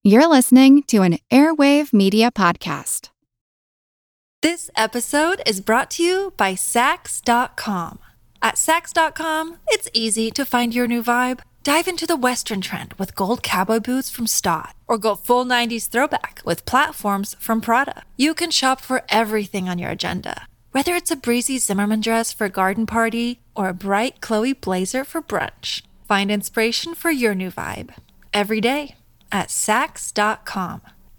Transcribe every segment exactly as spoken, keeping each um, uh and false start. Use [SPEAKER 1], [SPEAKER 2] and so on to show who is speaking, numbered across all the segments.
[SPEAKER 1] You're listening to an Airwave Media Podcast.
[SPEAKER 2] This episode is brought to you by Sax dot com. At Sax dot com, it's easy to find your new vibe. Dive into the Western trend with gold cowboy boots from Stott, or go full nineties throwback with platforms from Prada. You can shop for everything on your agenda, whether it's a breezy Zimmermann dress for a garden party or a bright Chloe blazer for brunch. Find inspiration for your new vibe every day at Sax dot com.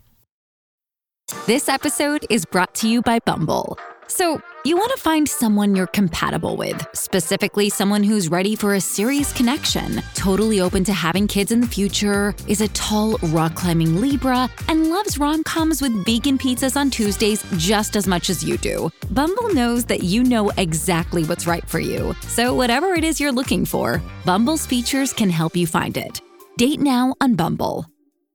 [SPEAKER 3] This episode is brought to you by Bumble. So, you want to find someone you're compatible with, specifically someone who's ready for a serious connection, totally open to having kids in the future, is a tall, rock-climbing Libra, and loves rom-coms with vegan pizzas on Tuesdays just as much as you do. Bumble knows that you know exactly what's right for you. So whatever it is you're looking for, Bumble's features can help you find it. Date now on Bumble.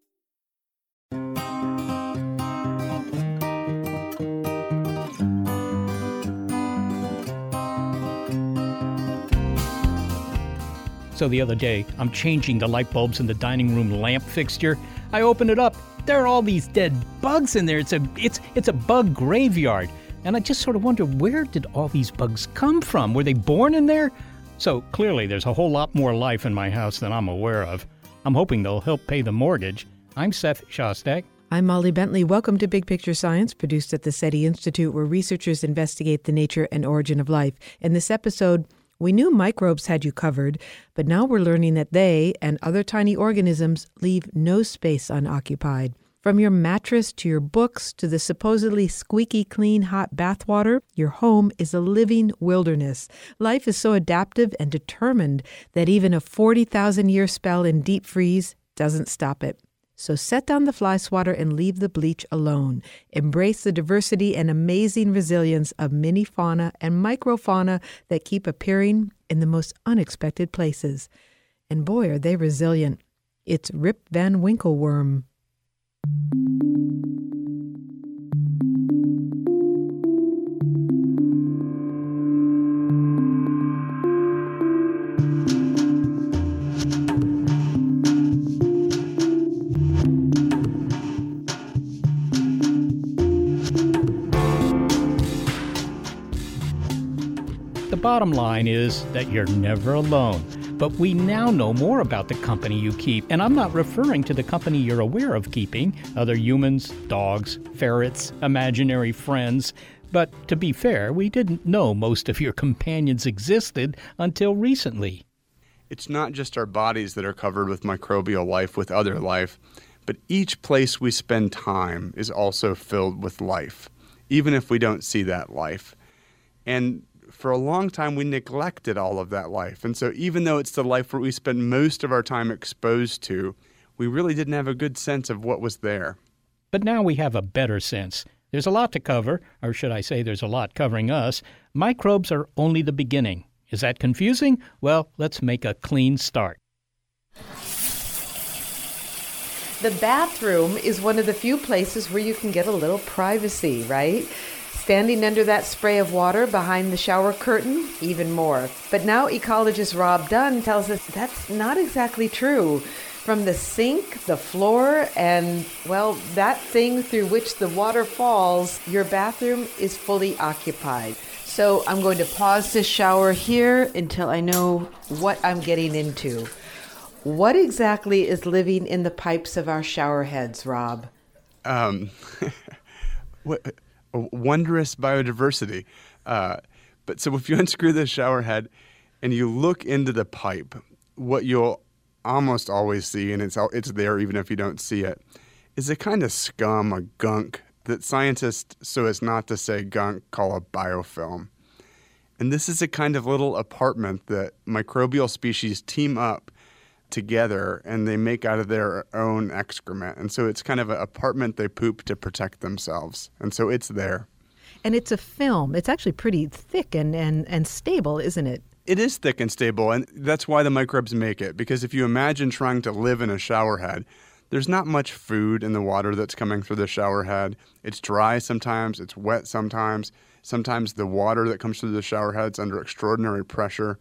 [SPEAKER 4] So the other day, I'm changing the light bulbs in the dining room lamp fixture. I open it up. There are all these dead bugs in there. It's a it's it's a bug graveyard. And I just sort of wonder, where did all these bugs come from? Were they born in there? So clearly there's a whole lot more life in my house than I'm aware of. I'm hoping they'll help pay the mortgage. I'm Seth Shostak.
[SPEAKER 5] I'm Molly Bentley. Welcome to Big Picture Science, produced at the SETI Institute, where researchers investigate the nature and origin of life. In this episode, we knew microbes had you covered, but now we're learning that they and other tiny organisms leave no space unoccupied. From your mattress to your books to the supposedly squeaky clean hot bathwater, your home is a living wilderness. Life is so adaptive and determined that even a forty thousand year spell in deep freeze doesn't stop it. So set down the fly swatter and leave the bleach alone. Embrace the diversity and amazing resilience of mini fauna and microfauna that keep appearing in the most unexpected places. And boy, are they resilient. It's Rip Van Winkle worm.
[SPEAKER 4] The bottom line is that you're never alone. But we now know more about the company you keep. And I'm not referring to the company you're aware of keeping, other humans, dogs, ferrets, imaginary friends. But to be fair, we didn't know most of your companions existed until recently.
[SPEAKER 6] It's not just our bodies that are covered with microbial life, with other life, but each place we spend time is also filled with life, even if we don't see that life. And for a long time, we neglected all of that life. And so even though it's the life where we spend most of our time exposed to, we really didn't have a good sense of what was there.
[SPEAKER 4] But now we have a better sense. There's a lot to cover, or should I say there's a lot covering us. Microbes are only the beginning. Is that confusing? Well, let's make a clean start.
[SPEAKER 5] The bathroom is one of the few places where you can get a little privacy, right? Standing under that spray of water behind the shower curtain, even more. But now ecologist Rob Dunn tells us that's not exactly true. From the sink, the floor, and, well, that thing through which the water falls, your bathroom is fully occupied. So I'm going to pause this shower here until I know what I'm getting into. What exactly is living in the pipes of our shower heads, Rob?
[SPEAKER 6] Um, what... Wondrous biodiversity. Uh, but so if you unscrew the shower head and you look into the pipe, what you'll almost always see, and it's it's there even if you don't see it, is a kind of scum, a gunk, that scientists, so as not to say gunk, call a biofilm. And this is a kind of little apartment that microbial species team up together and they make out of their own excrement. And so it's kind of an apartment they poop to protect themselves. And so it's there.
[SPEAKER 5] And it's a film. It's actually pretty thick and, and, and stable, isn't it?
[SPEAKER 6] It is thick and stable, and that's why the microbes make it. Because if you imagine trying to live in a shower head, there's not much food in the water that's coming through the shower head. It's dry sometimes, it's wet sometimes. Sometimes the water that comes through the shower head's under extraordinary pressure.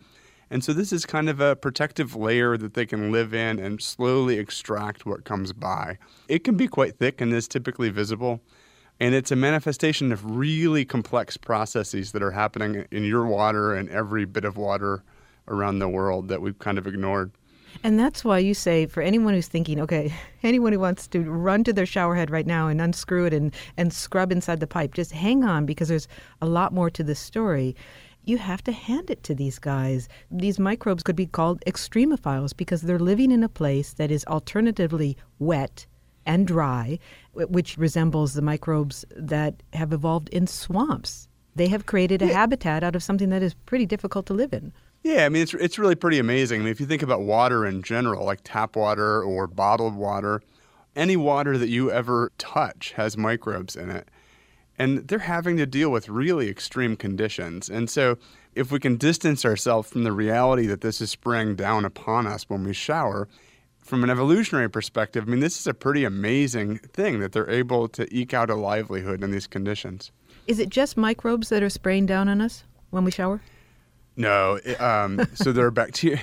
[SPEAKER 6] And so this is kind of a protective layer that they can live in and slowly extract what comes by. It can be quite thick and is typically visible. And it's a manifestation of really complex processes that are happening in your water and every bit of water around the world that we've kind of ignored.
[SPEAKER 5] And that's why you say, for anyone who's thinking, okay, anyone who wants to run to their shower head right now and unscrew it and, and scrub inside the pipe, just hang on, because there's a lot more to this story. You have to hand it to these guys. These microbes could be called extremophiles because they're living in a place that is alternatively wet and dry, which resembles the microbes that have evolved in swamps. They have created a yeah. habitat out of something that is pretty difficult to live in.
[SPEAKER 6] Yeah, I mean, it's it's really pretty amazing. I mean, if you think about water in general, like tap water or bottled water, any water that you ever touch has microbes in it. And they're having to deal with really extreme conditions. And so if we can distance ourselves from the reality that this is spraying down upon us when we shower, from an evolutionary perspective, I mean, this is a pretty amazing thing that they're able to eke out a livelihood in these conditions.
[SPEAKER 5] Is it just microbes that are spraying down on us when we shower?
[SPEAKER 6] No. It, um, so there are bacteria.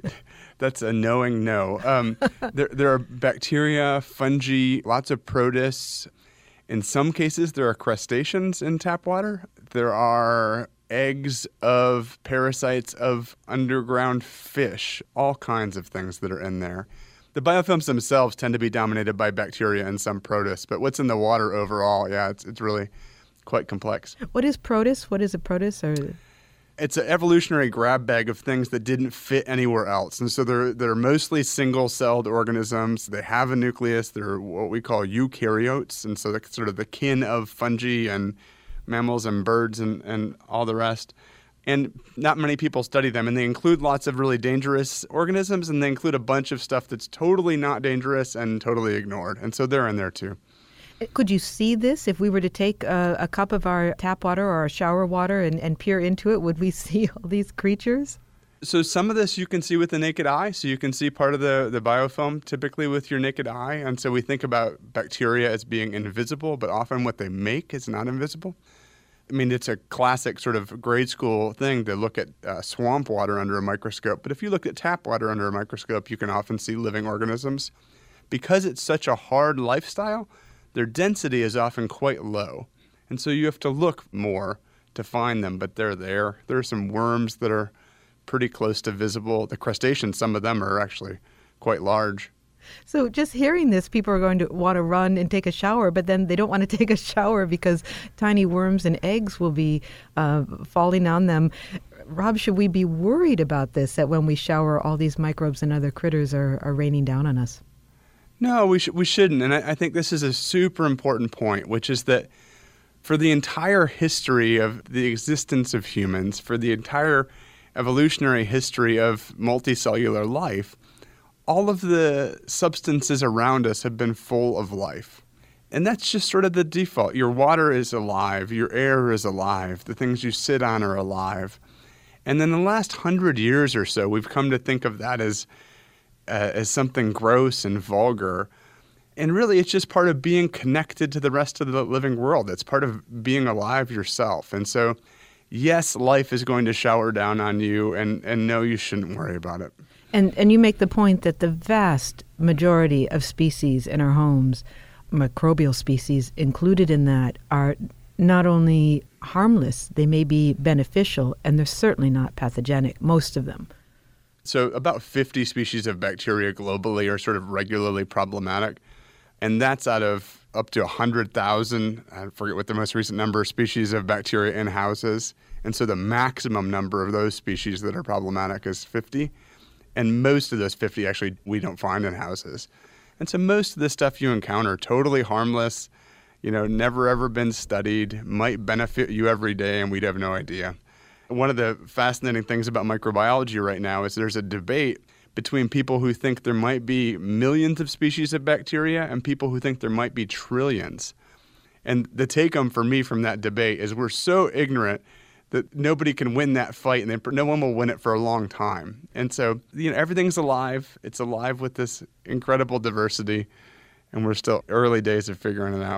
[SPEAKER 6] That's a knowing no. Um, there, there are bacteria, fungi, lots of protists. In some cases, there are crustaceans in tap water. There are eggs of parasites of underground fish, all kinds of things that are in there. The biofilms themselves tend to be dominated by bacteria and some protists, but what's in the water overall, yeah, it's it's really quite complex.
[SPEAKER 5] What is protist? What is a protist? Or
[SPEAKER 6] It's an evolutionary grab bag of things that didn't fit anywhere else. And so they're, they're mostly single-celled organisms. They have a nucleus. They're what we call eukaryotes. And so they're sort of the kin of fungi and mammals and birds and, and all the rest. And not many people study them. And they include lots of really dangerous organisms, and they include a bunch of stuff that's totally not dangerous and totally ignored. And so they're in there too.
[SPEAKER 5] Could you see this if we were to take a, a cup of our tap water or our shower water and, and peer into it? Would we see all these creatures?
[SPEAKER 6] So some of this you can see with the naked eye. So you can see part of the, the biofilm typically with your naked eye. And so we think about bacteria as being invisible, but often what they make is not invisible. I mean, it's a classic sort of grade school thing to look at uh, swamp water under a microscope. But if you look at tap water under a microscope, you can often see living organisms. Because it's such a hard lifestyle, their density is often quite low. And so you have to look more to find them, but they're there. There are some worms that are pretty close to visible. The crustaceans, some of them are actually quite large.
[SPEAKER 5] So just hearing this, people are going to want to run and take a shower, but then they don't want to take a shower because tiny worms and eggs will be uh, falling on them. Rob, should we be worried about this, that when we shower, all these microbes and other critters are, are raining down on us?
[SPEAKER 6] No, we, sh- we shouldn't. And I, I think this is a super important point, which is that for the entire history of the existence of humans, for the entire evolutionary history of multicellular life, all of the substances around us have been full of life. And that's just sort of the default. Your water is alive. Your air is alive. The things you sit on are alive. And then in the last hundred years or so, we've come to think of that as uh, as something gross and vulgar. And really, it's just part of being connected to the rest of the living world. It's part of being alive yourself. And so, yes, life is going to shower down on you, and, and no, you shouldn't worry about it.
[SPEAKER 5] And and you make the point that the vast majority of species in our homes, microbial species included in that, are not only harmless, they may be beneficial, and they're certainly not pathogenic, most of them.
[SPEAKER 6] So about fifty species of bacteria globally are sort of regularly problematic, and that's out of up to one hundred thousand, I forget what the most recent number of species of bacteria in houses. And so the maximum number of those species that are problematic is fifty. And most of those fifty actually we don't find in houses. And so most of the stuff you encounter, totally harmless, you know, never ever been studied, might benefit you every day, and we'd have no idea. One of the fascinating things about microbiology right now is there's a debate between people who think there might be millions of species of bacteria and people who think there might be trillions. And the take-home for me from that debate is we're so ignorant that nobody can win that fight, and no one will win it for a long time. And so, you know, everything's alive. It's alive with this incredible diversity, and we're still early days of figuring it out.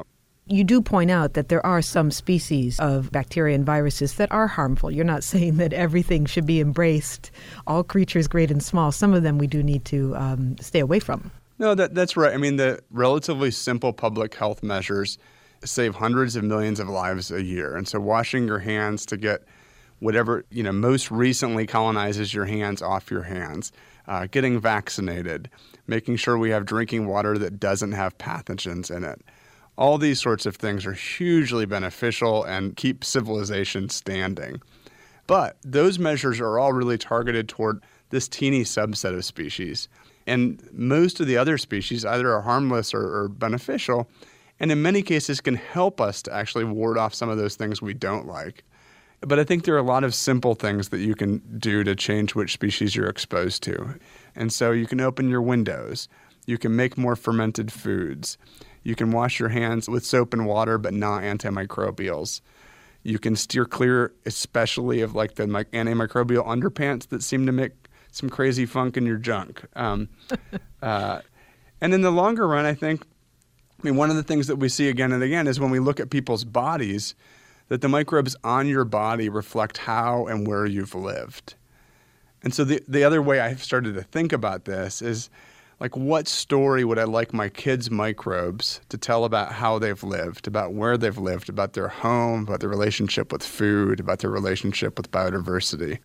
[SPEAKER 5] You do point out that there are some species of bacteria and viruses that are harmful. You're not saying that everything should be embraced, all creatures great and small. Some of them we do need to um, stay away from.
[SPEAKER 6] No, that, that's right. I mean, the relatively simple public health measures save hundreds of millions of lives a year. And so washing your hands to get whatever, you know, most recently colonizes your hands off your hands, uh, getting vaccinated, making sure we have drinking water that doesn't have pathogens in it. All these sorts of things are hugely beneficial and keep civilization standing. But those measures are all really targeted toward this teeny subset of species. And most of the other species either are harmless or, or beneficial, and in many cases can help us to actually ward off some of those things we don't like. But I think there are a lot of simple things that you can do to change which species you're exposed to. And so you can open your windows. You can make more fermented foods. You can wash your hands with soap and water, but not antimicrobials. You can steer clear, especially of like the antimicrobial underpants that seem to make some crazy funk in your junk. Um, uh, and in the longer run, I think, I mean, one of the things that we see again and again is when we look at people's bodies, that the microbes on your body reflect how and where you've lived. And so the, the other way I've started to think about this is, like, what story would I like my kids' microbes to tell about how they've lived, about where they've lived, about their home, about their relationship with food, about their relationship with biodiversity?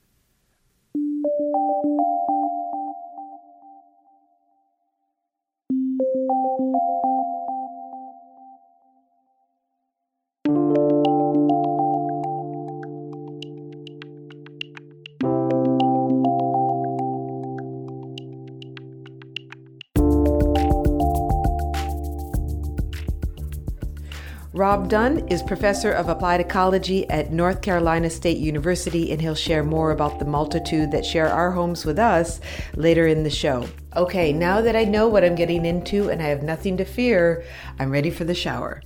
[SPEAKER 5] Rob Dunn is professor of applied ecology at North Carolina State University, and he'll share more about the multitude that share our homes with us later in the show. Okay, now that I know what I'm getting into and I have nothing to fear, I'm ready for the shower.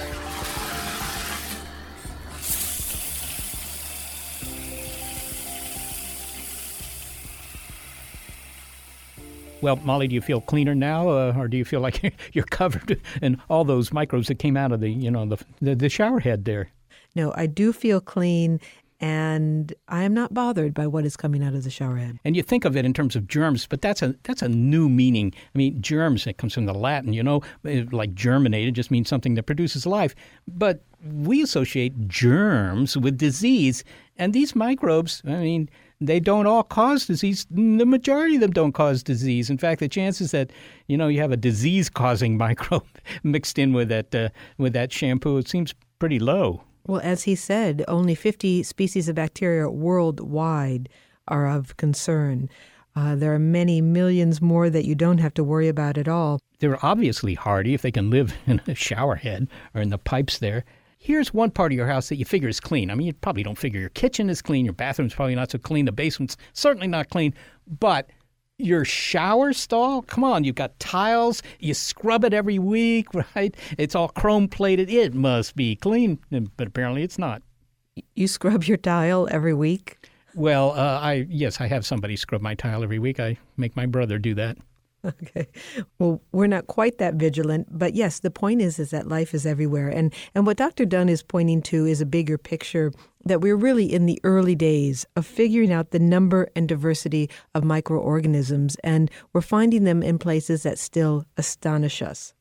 [SPEAKER 4] Well, Molly, do you feel cleaner now, uh, or do you feel like you're covered in all those microbes that came out of the, you know, the, the the shower head there?
[SPEAKER 5] No, I do feel clean, and I am not bothered by what is coming out of the shower head.
[SPEAKER 4] And you think of it in terms of germs, but that's a that's a new meaning. I mean, germs, it comes from the Latin, you know, like germinated just means something that produces life. But we associate germs with disease, and these microbes, I mean, they don't all cause disease. The majority of them don't cause disease. In fact, the chances that, you know, you have a disease-causing microbe mixed in with that uh, with that shampoo, it seems pretty low.
[SPEAKER 5] Well, as he said, only fifty species of bacteria worldwide are of concern. Uh, there are many millions more that you don't have to worry about at all.
[SPEAKER 4] They're obviously hardy if they can live in a shower head or in the pipes there. Here's one part of your house that you figure is clean. I mean, you probably don't figure your kitchen is clean, your bathroom's probably not so clean, the basement's certainly not clean, but your shower stall, come on, you've got tiles, you scrub it every week, right? It's all chrome plated. It must be clean, but apparently it's not.
[SPEAKER 5] You scrub your tile every week?
[SPEAKER 4] Well, uh, I yes, I have somebody scrub my tile every week. I make my brother do that.
[SPEAKER 5] Okay. Well, we're not quite that vigilant, but yes, the point is is that life is everywhere. And and what Doctor Dunn is pointing to is a bigger picture, that we're really in the early days of figuring out the number and diversity of microorganisms, and we're finding them in places that still astonish us.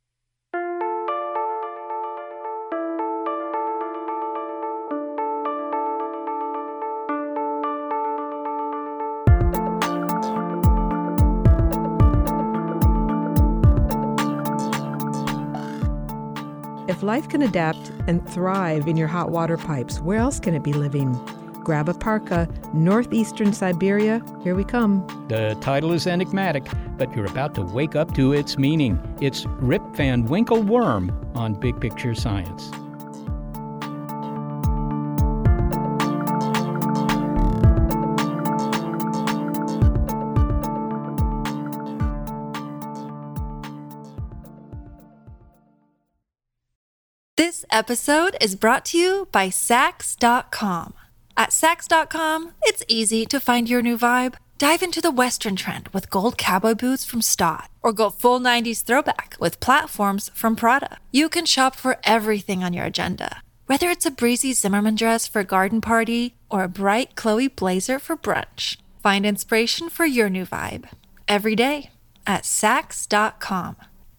[SPEAKER 5] If life can adapt and thrive in your hot water pipes, where else can it be living? Grab a parka, northeastern Siberia, here we come.
[SPEAKER 4] The title is enigmatic, but you're about to wake up to its meaning. It's Rip Van Winkle Worm on Big Picture Science.
[SPEAKER 2] This episode is brought to you by Saks dot com. At Saks dot com, it's easy to find your new vibe. Dive into the Western trend with gold cowboy boots from Stott, or go full nineties throwback with platforms from Prada. You can shop for everything on your agenda, whether it's a breezy Zimmermann dress for a garden party or a bright Chloe blazer for brunch. Find inspiration for your new vibe every day at Saks dot com.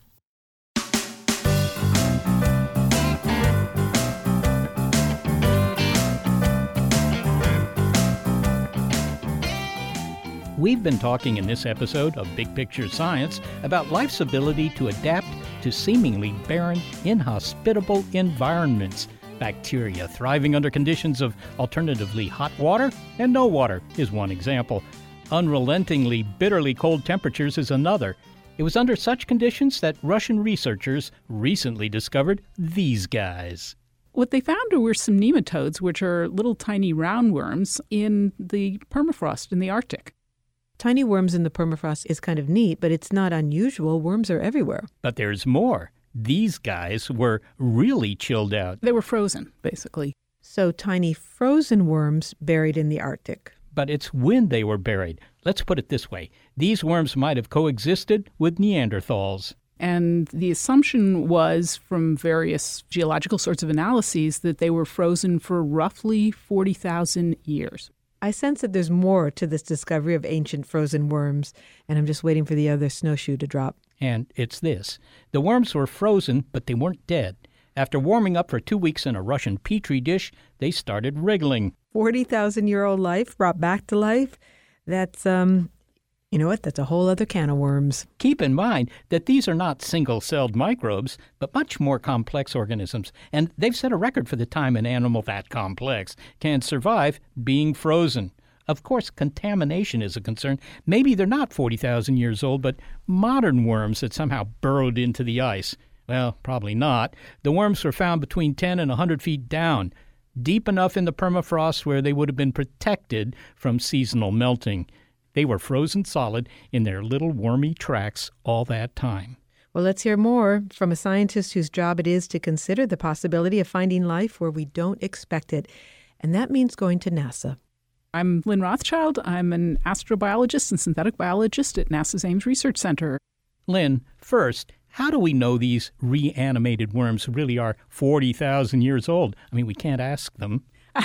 [SPEAKER 4] We've been talking in this episode of Big Picture Science about life's ability to adapt to seemingly barren, inhospitable environments. Bacteria thriving under conditions of alternatively hot water and no water is one example. Unrelentingly, bitterly cold temperatures is another. It was under such conditions that Russian researchers recently discovered these guys.
[SPEAKER 7] What they found were some nematodes, which are little tiny roundworms in the permafrost in the Arctic.
[SPEAKER 5] Tiny worms in the permafrost is kind of neat, but it's not unusual. Worms are everywhere.
[SPEAKER 4] But there's more. These guys were really chilled out.
[SPEAKER 7] They were frozen, basically.
[SPEAKER 5] So tiny frozen worms buried in the Arctic.
[SPEAKER 4] But it's when they were buried. Let's put it this way. These worms might have coexisted with Neanderthals.
[SPEAKER 7] And the assumption was, from various geological sorts of analyses, that they were frozen for roughly forty thousand years.
[SPEAKER 5] I sense that there's more to this discovery of ancient frozen worms, and I'm just waiting for the other snowshoe to drop.
[SPEAKER 4] And it's this. The worms were frozen, but they weren't dead. After warming up for two weeks in a Russian petri dish, they started wriggling.
[SPEAKER 5] forty thousand year old life brought back to life? That's, um, you know what? That's a whole other can of worms.
[SPEAKER 4] Keep in mind that these are not single-celled microbes, but much more complex organisms. And they've set a record for the time an animal that complex can survive being frozen. Of course, contamination is a concern. Maybe they're not forty thousand years old, but modern worms that somehow burrowed into the ice. Well, probably not. The worms were found between ten and one hundred feet down, deep enough in the permafrost where they would have been protected from seasonal melting. They were frozen solid in their little wormy tracks all that time.
[SPEAKER 5] Well, let's hear more from a scientist whose job it is to consider the possibility of finding life where we don't expect it. And that means going to NASA.
[SPEAKER 7] I'm Lynn Rothschild. I'm an astrobiologist and synthetic biologist at NASA's Ames Research Center.
[SPEAKER 4] Lynn, first, how do we know these reanimated worms really are forty thousand years old? I mean, we can't ask them.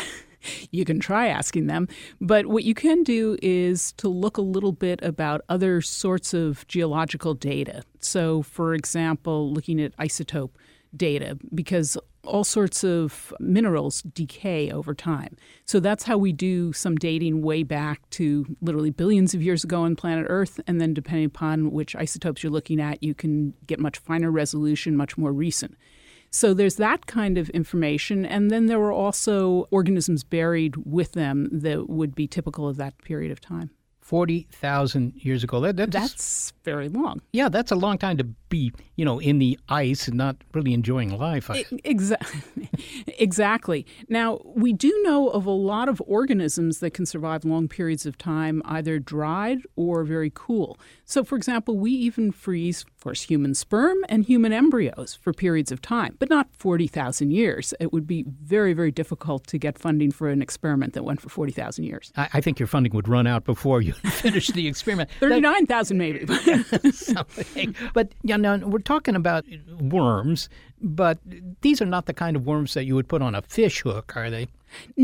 [SPEAKER 7] You can try asking them, but what you can do is to look a little bit about other sorts of geological data. So, for example, looking at isotope data, because all sorts of minerals decay over time. So that's how we do some dating way back to literally billions of years ago on planet Earth, and then depending upon which isotopes you're looking at, you can get much finer resolution, much more recent. So there's that kind of information, and then there were also organisms buried with them that would be typical of that period of time.
[SPEAKER 4] forty thousand years ago. That, that's,
[SPEAKER 7] that's very long.
[SPEAKER 4] Yeah, that's a long time to be, you know, in the ice and not really enjoying life.
[SPEAKER 7] Exactly. Exactly. Now, we do know of a lot of organisms that can survive long periods of time, either dried or very cool. So, for example, we even freeze, of course, human sperm and human embryos for periods of time, but not forty thousand years. It would be very, very difficult to get funding for an experiment that went for forty thousand years.
[SPEAKER 4] I, I think your funding would run out before you finish the experiment.
[SPEAKER 7] thirty-nine thousand maybe.
[SPEAKER 4] Something. But, you know, we're talking about worms, but these are not the kind of worms that you would put on a fish hook, are they?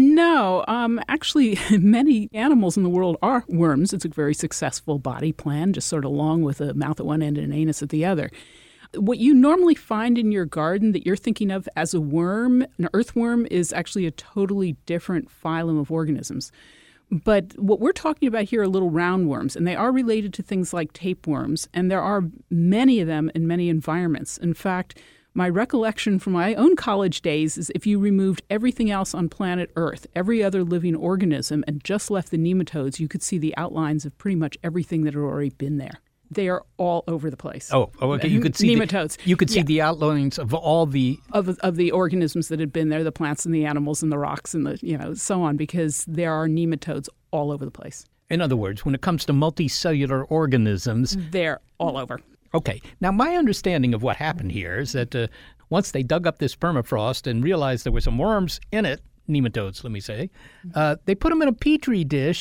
[SPEAKER 7] No. Um, actually, many animals in the world are worms. It's a very successful body plan, just sort of long with a mouth at one end and an anus at the other. What you normally find in your garden that you're thinking of as a worm, an earthworm, is actually a totally different phylum of organisms. But what we're talking about here are little roundworms, and they are related to things like tapeworms, and there are many of them in many environments. In fact, my recollection from my own college days is if you removed everything else on planet Earth, every other living organism, and just left the nematodes, you could see the outlines of pretty much everything that had already been there. They are all over the place.
[SPEAKER 4] Oh, oh okay. You could see
[SPEAKER 7] nematodes.
[SPEAKER 4] The, you could see
[SPEAKER 7] yeah.
[SPEAKER 4] the outlines of all the
[SPEAKER 7] of of the organisms that had been there, the plants and the animals and the rocks and the you know so on, because there are nematodes all over the place.
[SPEAKER 4] In other words, when it comes to multicellular organisms,
[SPEAKER 7] they're all over.
[SPEAKER 4] Okay. Now, my understanding of what happened here is that uh, once they dug up this permafrost and realized there were some worms in it, nematodes, let me say, uh, they put them in a petri dish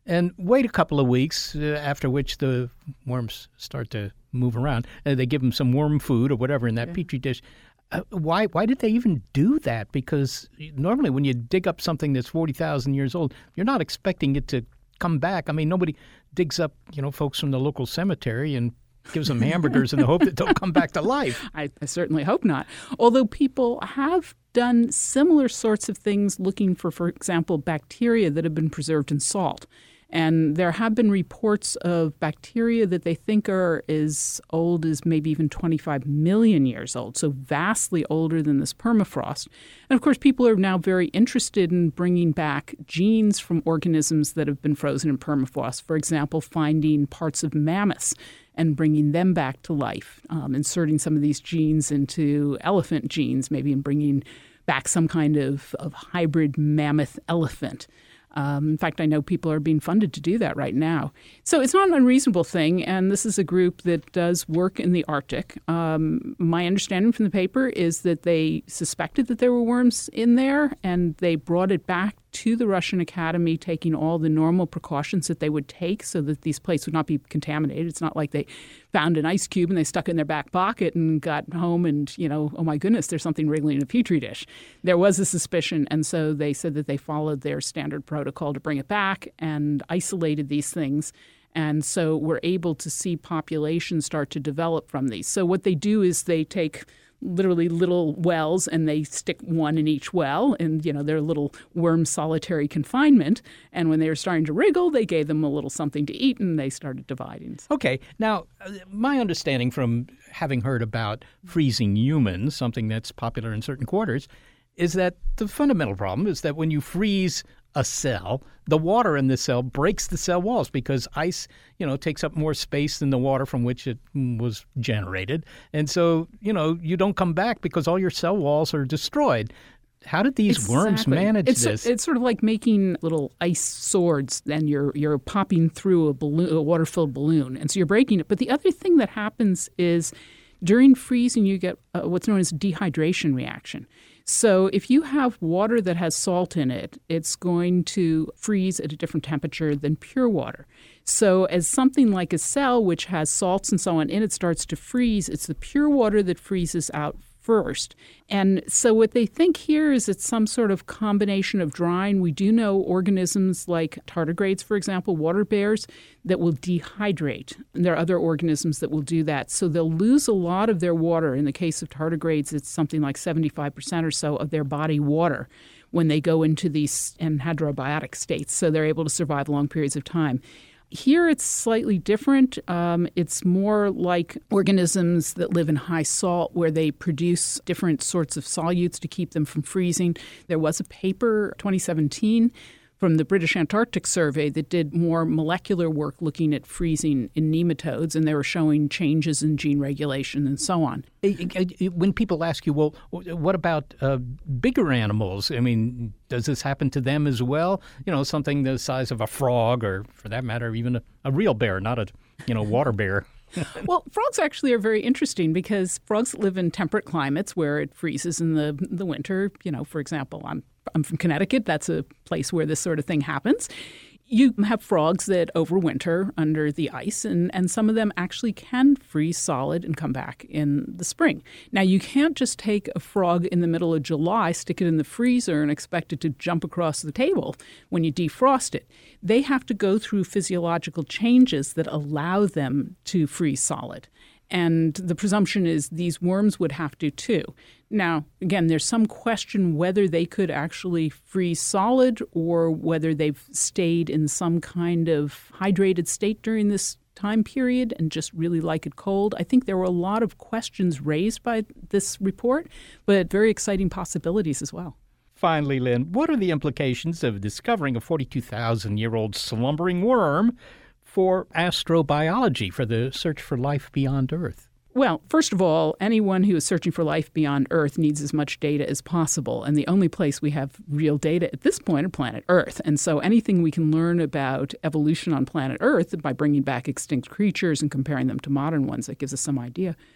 [SPEAKER 4] and wait a couple of weeks, uh, after which the worms start to move around. Uh, they give them some worm food or whatever in that yeah. Petri dish. Uh, why Why did they even do that? Because normally when you dig up something that's forty thousand years old, you're not expecting it to come back. I mean, nobody digs up, you know, folks from the local cemetery and gives them hamburgers in the hope that they'll come back to life.
[SPEAKER 7] I, I certainly hope not. Although people have done similar sorts of things looking for, for example, bacteria that have been preserved in salt. And there have been reports of bacteria that they think are as old as maybe even twenty-five million years old, so vastly older than this permafrost. And of course, people are now very interested in bringing back genes from organisms that have been frozen in permafrost. For example, finding parts of mammoths and bringing them back to life, um, inserting some of these genes into elephant genes, maybe, and bringing back some kind of, of hybrid mammoth elephant. Um, in fact, I know people are being funded to do that right now. So it's not an unreasonable thing, and this is a group that does work in the Arctic. Um, my understanding from the paper is that they suspected that there were worms in there, and they brought it back to the Russian Academy, taking all the normal precautions that they would take so that these plates would not be contaminated. It's not like they found an ice cube and they stuck it in their back pocket and got home and, you know, oh my goodness, there's something wriggling in a Petri dish. There was a suspicion, and so they said that they followed their standard protocol to bring it back and isolated these things. And so we're able to see populations start to develop from these. So what they do is they take literally little wells, and they stick one in each well, and, you know, they're little worm solitary confinement. And when they were starting to wriggle, they gave them a little something to eat, and they started dividing.
[SPEAKER 4] Okay. Now, my understanding from having heard about freezing humans, something that's popular in certain quarters, is that the fundamental problem is that when you freeze a cell, the water in the cell breaks the cell walls because ice, you know, takes up more space than the water from which it was generated. And so, you know, you don't come back because all your cell walls are destroyed. How did these exactly. worms manage
[SPEAKER 7] it's,
[SPEAKER 4] this?
[SPEAKER 7] It's sort of like making little ice swords, and you're you're popping through a balloon, a water-filled balloon, and so you're breaking it. But the other thing that happens is during freezing, you get uh, what's known as a dehydration reaction. So if you have water that has salt in it, it's going to freeze at a different temperature than pure water. So as something like a cell, which has salts and so on in it, starts to freeze, it's the pure water that freezes out first. And so what they think here is it's some sort of combination of drying. We do know organisms like tardigrades, for example, water bears, that will dehydrate. And there are other organisms that will do that. So they'll lose a lot of their water. In the case of tardigrades, it's something like seventy-five percent or so of their body water when they go into these anhydrobiotic states. So they're able to survive long periods of time. Here it's slightly different. Um, it's more like organisms that live in high salt where they produce different sorts of solutes to keep them from freezing. There was a paper, twenty seventeen, from the British Antarctic Survey that did more molecular work looking at freezing in nematodes, and they were showing changes in gene regulation and so on.
[SPEAKER 4] When people ask you, well, what about uh, bigger animals? I mean, does this happen to them as well? You know, something the size of a frog, or for that matter, even a, a real bear, not a, you know, water bear.
[SPEAKER 7] Well, frogs actually are very interesting because frogs live in temperate climates where it freezes in the the winter. You know, for example, I'm I'm from Connecticut. That's a place where this sort of thing happens. You have frogs that overwinter under the ice, and, and some of them actually can freeze solid and come back in the spring. Now, you can't just take a frog in the middle of July, stick it in the freezer, and expect it to jump across the table when you defrost it. They have to go through physiological changes that allow them to freeze solid. And the presumption is these worms would have to too. Now, again, there's some question whether they could actually freeze solid or whether they've stayed in some kind of hydrated state during this time period and just really like it cold. I think there were a lot of questions raised by this report, but very exciting possibilities as well.
[SPEAKER 4] Finally, Lynn, what are the implications of discovering a forty-two thousand year old slumbering worm for astrobiology, for the search for life beyond Earth?
[SPEAKER 7] Well, first of all, anyone who is searching for life beyond Earth needs as much data as possible. And the only place we have real data at this point is planet Earth. And so anything we can learn about evolution on planet Earth by bringing back extinct creatures and comparing them to modern ones, that gives us some idea.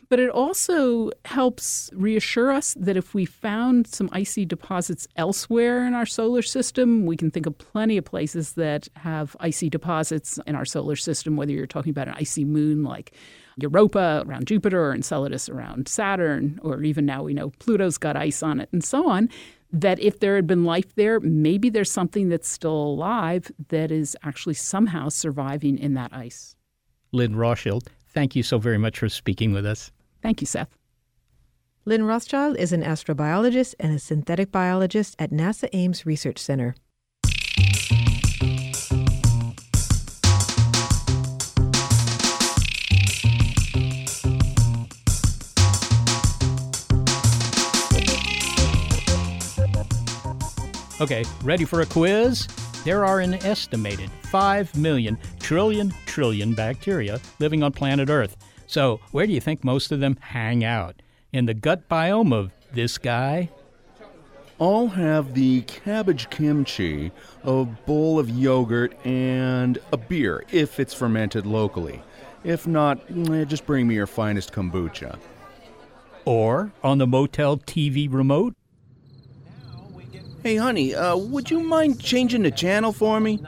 [SPEAKER 7] But it also helps reassure us that if we found some icy deposits elsewhere in our solar system, we can think of plenty of places that have icy deposits in our solar system, whether you're talking about an icy moon like Europa around Jupiter or Enceladus around Saturn, or even now we know Pluto's got ice on it and so on, that if there had been life there, maybe there's something that's still alive that is actually somehow surviving in that ice.
[SPEAKER 4] Lynn Rothschild, thank you so very much for speaking with us.
[SPEAKER 7] Thank you, Seth.
[SPEAKER 5] Lynn Rothschild is an astrobiologist and a synthetic biologist at NASA Ames Research Center.
[SPEAKER 4] Okay, ready for a quiz? There are an estimated five million trillion trillion bacteria living on planet Earth. So where do you think most of them hang out? In the gut biome of this guy?
[SPEAKER 8] I'll have the cabbage kimchi, a bowl of yogurt, and a beer, if it's fermented locally. If not, eh, just bring me your finest kombucha.
[SPEAKER 4] Or on the motel T V remote?
[SPEAKER 8] Hey, honey, uh, would you mind changing the channel for me?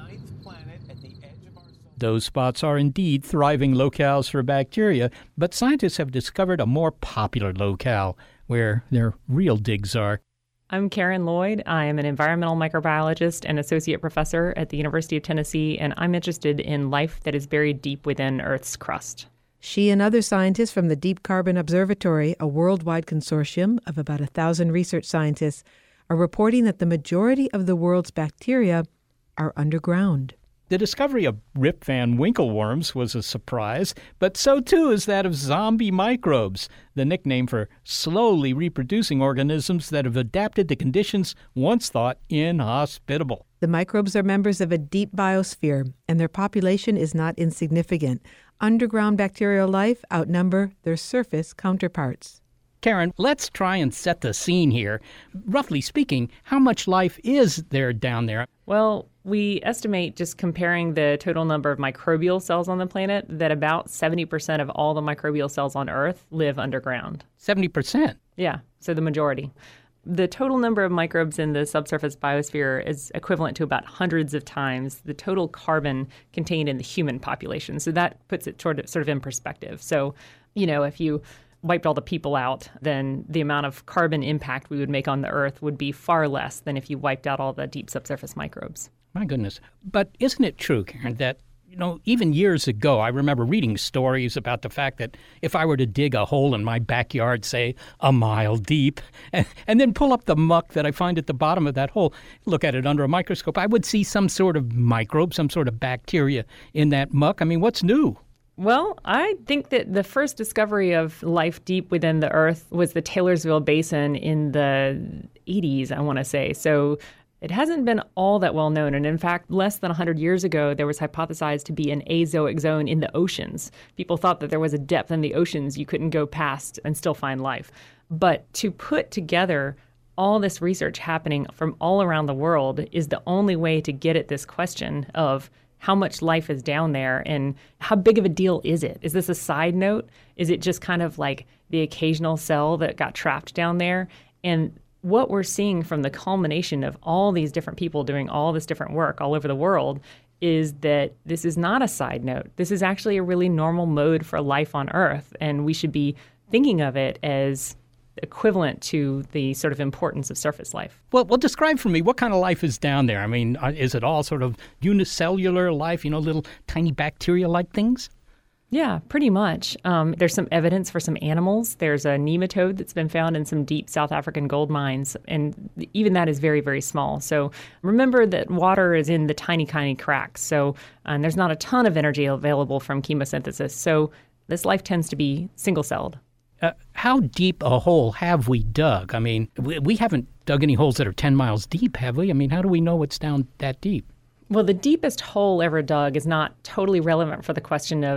[SPEAKER 4] Those spots are indeed thriving locales for bacteria, but scientists have discovered a more popular locale where their real digs are.
[SPEAKER 9] I'm Karen Lloyd. I am an environmental microbiologist and associate professor at the University of Tennessee, and I'm interested in life that is buried deep within Earth's crust.
[SPEAKER 5] She and other scientists from the Deep Carbon Observatory, a worldwide consortium of about a thousand research scientists, are reporting that the majority of the world's bacteria are underground.
[SPEAKER 4] The discovery of Rip Van Winkle worms was a surprise, but so too is that of zombie microbes, the nickname for slowly reproducing organisms that have adapted to conditions once thought inhospitable.
[SPEAKER 5] The microbes are members of a deep biosphere, and their population is not insignificant. Underground bacterial life outnumber their surface counterparts.
[SPEAKER 4] Karen, let's try and set the scene here. Roughly speaking, how much life is there down there?
[SPEAKER 9] Well, we estimate, just comparing the total number of microbial cells on the planet, that about seventy percent of all the microbial cells on Earth live underground.
[SPEAKER 4] seventy percent?
[SPEAKER 9] Yeah, so the majority. The total number of microbes in the subsurface biosphere is equivalent to about hundreds of times the total carbon contained in the human population. So that puts it sort of, sort of in perspective. So, you know, if you wiped all the people out, then the amount of carbon impact we would make on the Earth would be far less than if you wiped out all the deep subsurface microbes.
[SPEAKER 4] My goodness. But isn't it true, Karen, that, you know, even years ago, I remember reading stories about the fact that if I were to dig a hole in my backyard, say, a mile deep, and, and then pull up the muck that I find at the bottom of that hole, look at it under a microscope, I would see some sort of microbe, some sort of bacteria in that muck. I mean, what's new?
[SPEAKER 9] Well, I think that the first discovery of life deep within the Earth was the Taylorsville Basin in the eighties, I want to say. So it hasn't been all that well known. And in fact, less than one hundred years ago, there was hypothesized to be an azoic zone in the oceans. People thought that there was a depth in the oceans you couldn't go past and still find life. But to put together all this research happening from all around the world is the only way to get at this question of how much life is down there and how big of a deal is it? Is this a side note? Is it just kind of like the occasional cell that got trapped down there? And what we're seeing from the culmination of all these different people doing all this different work all over the world is that this is not a side note. This is actually a really normal mode for life on Earth, and we should be thinking of it as equivalent to the sort of importance of surface life.
[SPEAKER 4] Well, well, describe for me what kind of life is down there. I mean, is it all sort of unicellular life, you know, little tiny bacteria-like things?
[SPEAKER 9] Yeah, pretty much. Um, there's some evidence for some animals. There's a nematode that's been found in some deep South African gold mines, and even that is very, very small. So remember that water is in the tiny, tiny cracks. So and there's not a ton of energy available from chemosynthesis. So this life tends to be single-celled.
[SPEAKER 4] Uh, how deep a hole have we dug? I mean, we, we haven't dug any holes that are ten miles deep, have we? I mean, how do we know what's down that deep?
[SPEAKER 9] Well, the deepest hole ever dug is not totally relevant for the question of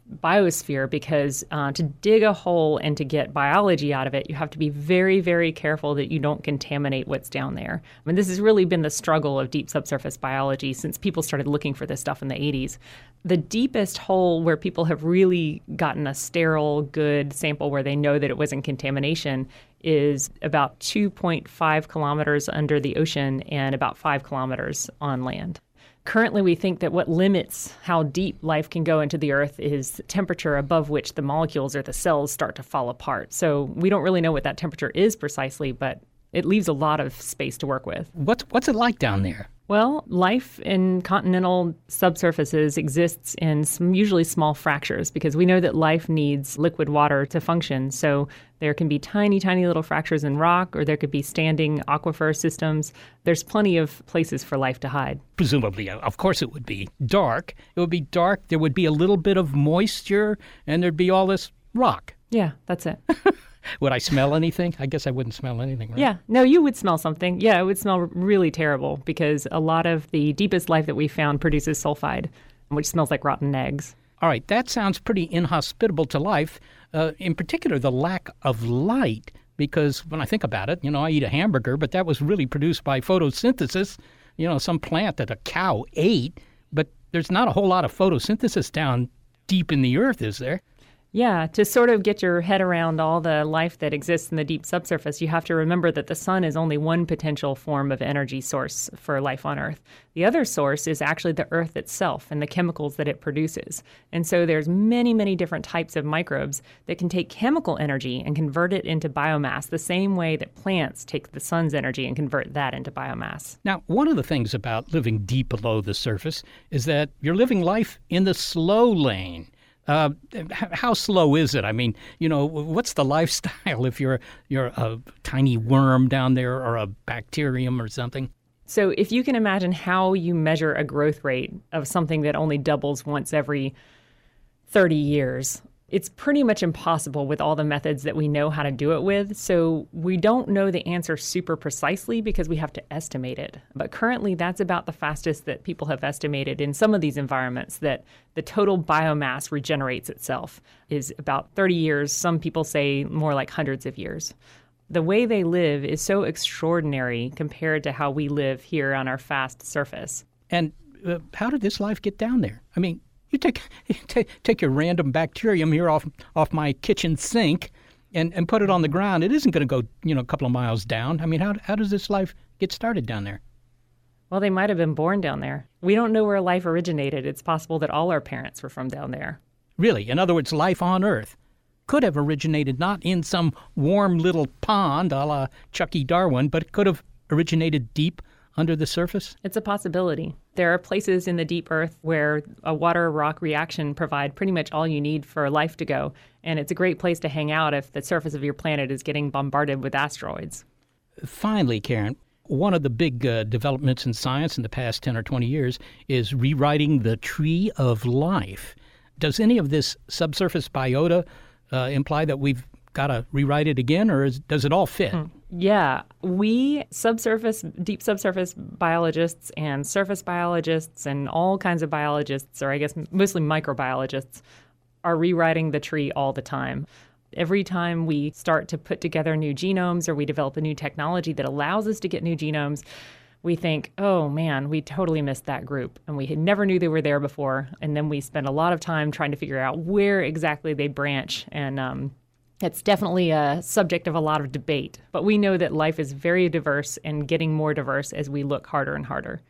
[SPEAKER 9] biosphere because uh, to dig a hole and to get biology out of it, you have to be very, very careful that you don't contaminate what's down there. I mean, this has really been the struggle of deep subsurface biology since people started looking for this stuff in the eighties. The deepest hole where people have really gotten a sterile, good sample where they know that it wasn't contamination is about two point five kilometers under the ocean and about five kilometers on land. Currently, we think that what limits how deep life can go into the Earth is temperature above which the molecules or the cells start to fall apart. So we don't really know what that temperature is precisely, but it leaves a lot of space to work with.
[SPEAKER 4] What's, what's it like down there?
[SPEAKER 9] Well, life in continental subsurfaces exists in some usually small fractures because we know that life needs liquid water to function. So there can be tiny, tiny little fractures in rock, or there could be standing aquifer systems. There's plenty of places for life to hide.
[SPEAKER 4] Presumably, of course, it would be dark. It would be dark. There would be a little bit of moisture, and there'd be all this rock.
[SPEAKER 9] Yeah, that's it.
[SPEAKER 4] Would I smell anything? I guess I wouldn't smell anything, right?
[SPEAKER 9] Yeah. No, you would smell something. Yeah, it would smell really terrible because a lot of the deepest life that we found produces sulfide, which smells like rotten eggs.
[SPEAKER 4] All right. That sounds pretty inhospitable to life, uh, in particular the lack of light, because when I think about it, you know, I eat a hamburger, but that was really produced by photosynthesis, you know, some plant that a cow ate, but there's not a whole lot of photosynthesis down deep in the earth, is there?
[SPEAKER 9] Yeah, to sort of get your head around all the life that exists in the deep subsurface, you have to remember that the sun is only one potential form of energy source for life on Earth. The other source is actually the Earth itself and the chemicals that it produces. And so there's many, many different types of microbes that can take chemical energy and convert it into biomass the same way that plants take the sun's energy and convert that into biomass.
[SPEAKER 4] Now, one of the things about living deep below the surface is that you're living life in the slow lane. Uh, how slow is it? I mean, you know, what's the lifestyle if you're you're a tiny worm down there or a bacterium or something?
[SPEAKER 9] So if you can imagine how you measure a growth rate of something that only doubles once every thirty years, it's pretty much impossible with all the methods that we know how to do it with. So we don't know the answer super precisely because we have to estimate it. But currently, that's about the fastest that people have estimated in some of these environments, that the total biomass regenerates itself is about thirty years. Some people say more like hundreds of years. The way they live is so extraordinary compared to how we live here on our fast surface.
[SPEAKER 4] And uh, how did this life get down there? I mean, You take, you take take your random bacterium here off off my kitchen sink and, and put it on the ground. It isn't going to go, you know, a couple of miles down. I mean, how how does this life get started down there?
[SPEAKER 9] Well, they might have been born down there. We don't know where life originated. It's possible that all our parents were from down there.
[SPEAKER 4] Really? In other words, life on Earth could have originated not in some warm little pond a la Chucky Darwin, but it could have originated deep under the surface?
[SPEAKER 9] It's a possibility. There are places in the deep earth where a water-rock reaction provide pretty much all you need for life to go, and it's a great place to hang out if the surface of your planet is getting bombarded with asteroids.
[SPEAKER 4] Finally, Karen, one of the big uh, developments in science in the past ten or twenty years is rewriting the tree of life. Does any of this subsurface biota uh, imply that we've got to rewrite it again, or is, does it all fit?
[SPEAKER 9] Hmm. Yeah, we subsurface, deep subsurface biologists and surface biologists and all kinds of biologists, or I guess mostly microbiologists, are rewriting the tree all the time. Every time we start to put together new genomes or we develop a new technology that allows us to get new genomes, we think, oh man, we totally missed that group and we had never knew they were there before. And then we spend a lot of time trying to figure out where exactly they branch, and um, it's definitely a subject of a lot of debate, but we know that life is very diverse and getting more diverse as we look harder and harder.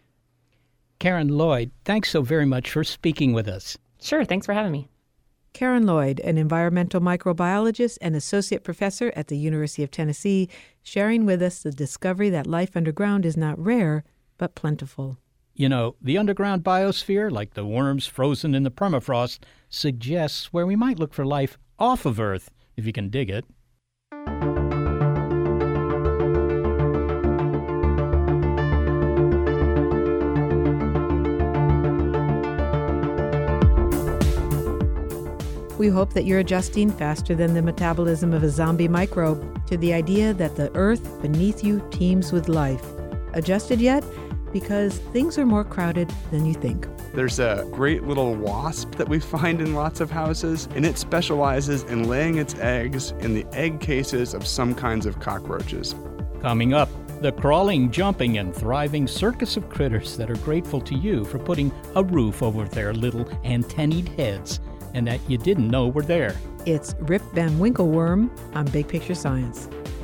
[SPEAKER 4] Karen Lloyd, thanks so very much for speaking with us.
[SPEAKER 9] Sure, thanks for having me.
[SPEAKER 5] Karen Lloyd, an environmental microbiologist and associate professor at the University of Tennessee, sharing with us the discovery that life underground is not rare, but plentiful.
[SPEAKER 4] You know, the underground biosphere, like the worms frozen in the permafrost, suggests where we might look for life off of Earth, if you can dig it.
[SPEAKER 5] We hope that you're adjusting faster than the metabolism of a zombie microbe to the idea that the earth beneath you teems with life. Adjusted yet? because things are more crowded than you think.
[SPEAKER 6] There's a great little wasp that we find in lots of houses, and it specializes in laying its eggs in the egg cases of some kinds of cockroaches.
[SPEAKER 4] Coming up, the crawling, jumping, and thriving circus of critters that are grateful to you for putting a roof over their little antennaed heads and that you didn't know were there.
[SPEAKER 5] It's Rip Van Winkle Worm on Big Picture Science.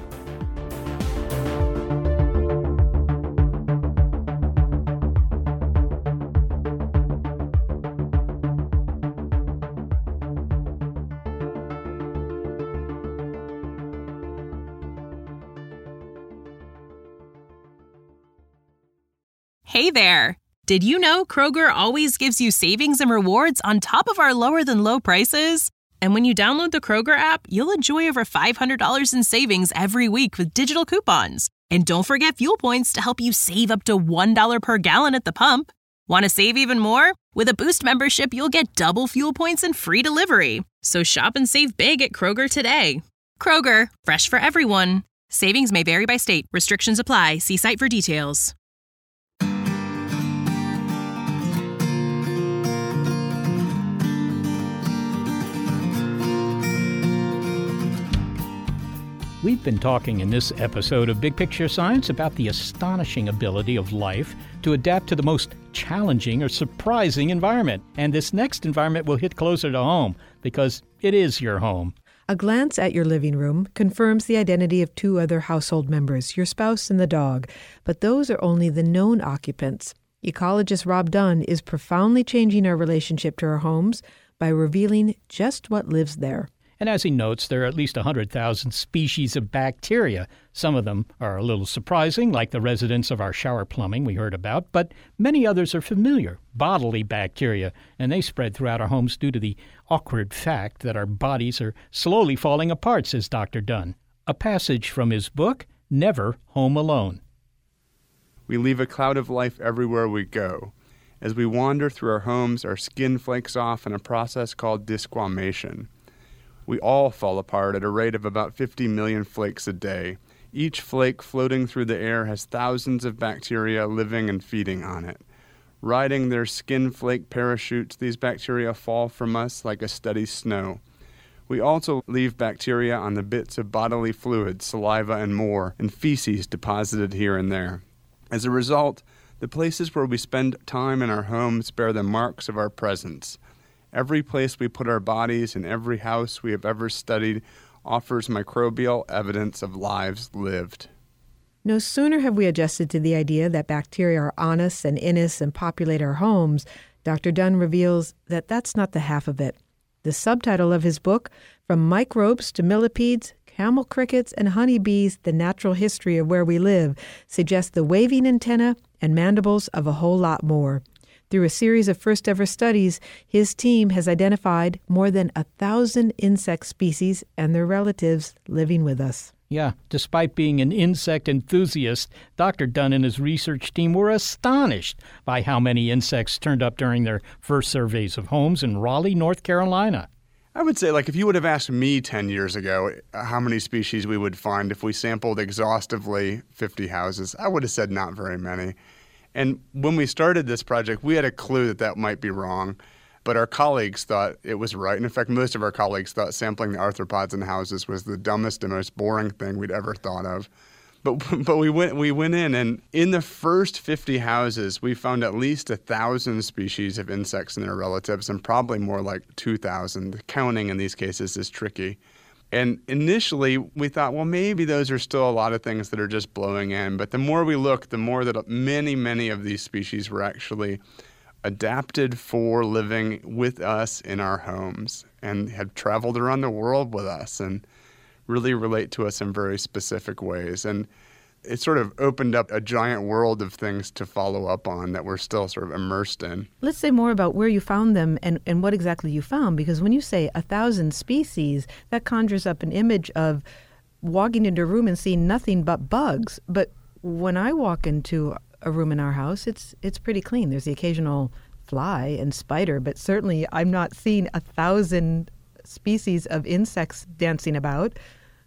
[SPEAKER 10] Hey there! Did you know Kroger always gives you savings and rewards on top of our lower-than-low prices? And when you download the Kroger app, you'll enjoy over five hundred dollars in savings every week with digital coupons. And don't forget fuel points to help you save up to one dollar per gallon at the pump. Want to save even more? With a Boost membership, you'll get double fuel points and free delivery. So shop and save big at Kroger today. Kroger, fresh for everyone. Savings may vary by state. Restrictions apply. See site for details.
[SPEAKER 4] We've been talking in this episode of Big Picture Science about the astonishing ability of life to adapt to the most challenging or surprising environment. And this next environment will hit closer to home because it is your home.
[SPEAKER 5] A glance at your living room confirms the identity of two other household members, your spouse and the dog, but those are only the known occupants. Ecologist Rob Dunn is profoundly changing our relationship to our homes by revealing just what lives there.
[SPEAKER 4] And as he notes, there are at least one hundred thousand species of bacteria. Some of them are a little surprising, like the residents of our shower plumbing we heard about, but many others are familiar, bodily bacteria, and they spread throughout our homes due to the awkward fact that our bodies are slowly falling apart, says Doctor Dunn. A passage from his book, Never Home Alone.
[SPEAKER 6] We leave a cloud of life everywhere we go. As we wander through our homes, our skin flakes off in a process called desquamation. We all fall apart at a rate of about fifty million flakes a day. Each flake floating through the air has thousands of bacteria living and feeding on it. Riding their skin flake parachutes, these bacteria fall from us like a steady snow. We also leave bacteria on the bits of bodily fluid, saliva and more, and feces deposited here and there. As a result, the places where we spend time in our homes bear the marks of our presence. Every place we put our bodies and every house we have ever studied offers microbial evidence of lives lived.
[SPEAKER 5] No sooner have we adjusted to the idea that bacteria are on us and in us and populate our homes, Doctor Dunn reveals that that's not the half of it. The subtitle of his book, From Microbes to Millipedes, Camel Crickets, and Honeybees, The Natural History of Where We Live, suggests the waving antenna and mandibles of a whole lot more. Through a series of first-ever studies, his team has identified more than a thousand insect species and their relatives living with us.
[SPEAKER 4] Yeah, despite being an insect enthusiast, Doctor Dunn and his research team were astonished by how many insects turned up during their first surveys of homes in Raleigh, North Carolina.
[SPEAKER 6] I would say, like, if you would have asked me ten years ago how many species we would find if we sampled exhaustively fifty houses, I would have said not very many. And when we started this project, we had a clue that that might be wrong, but our colleagues thought it was right. And in fact, most of our colleagues thought sampling the arthropods in houses was the dumbest and most boring thing we'd ever thought of. But but we went we went in, and in the first fifty houses, we found at least a thousand species of insects and their relatives, and probably more like two thousand. Counting in these cases is tricky. And initially, we thought, well, maybe those are still a lot of things that are just blowing in. But the more we look, the more that many, many of these species were actually adapted for living with us in our homes and have traveled around the world with us and really relate to us in very specific ways. And it sort of opened up a giant world of things to follow up on that we're still sort of immersed in.
[SPEAKER 5] Let's say more about where you found them and, and what exactly you found, because when you say a thousand species, that conjures up an image of walking into a room and seeing nothing but bugs. But when I walk into a room in our house, it's it's pretty clean. There's the occasional fly and spider, but certainly I'm not seeing a thousand species of insects dancing about.